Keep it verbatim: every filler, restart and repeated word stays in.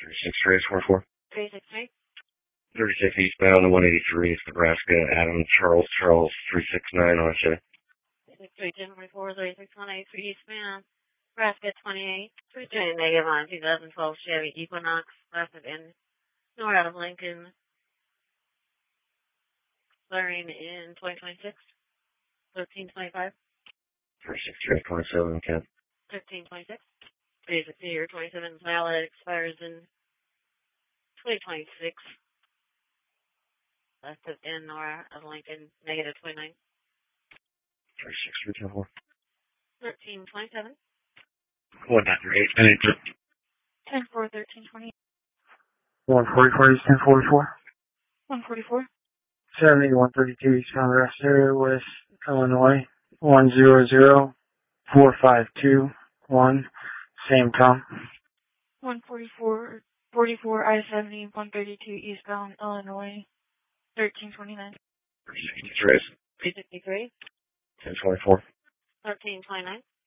thirty-six race four four. thirty-six three. thirty-six eastbound to one eighty-three is Nebraska. Adam Charles Charles three six nine on you. thirty-six three ten forty-four. thirty-six one eighty-three eastbound. Nebraska twenty-eight. three twenty negative on twenty twelve Chevy Equinox. West of in north out of Lincoln. Expiring in twenty twenty-six. thirteen twenty-five. thirty-six three twenty-seven, Ken. fifteen twenty-six. thirty-six year twenty-seven valid. Expires in twenty twenty-six. West of in north of Lincoln. Negative twenty-nine. thirty-six three ten four. thirteen twenty-seven. One after eight minutes. ten four thirteen twenty. one forty-four East ten forty-four. one forty-four. seventy one thirty-two Eastbound Rest Area, West Illinois. one zero zero four five two one. Same time. one forty-four forty-four I seventy one thirty-two eastbound Illinois. thirteen twenty-nine. thirty-six race. three sixty-three. ten twenty-four. thirteen twenty-nine.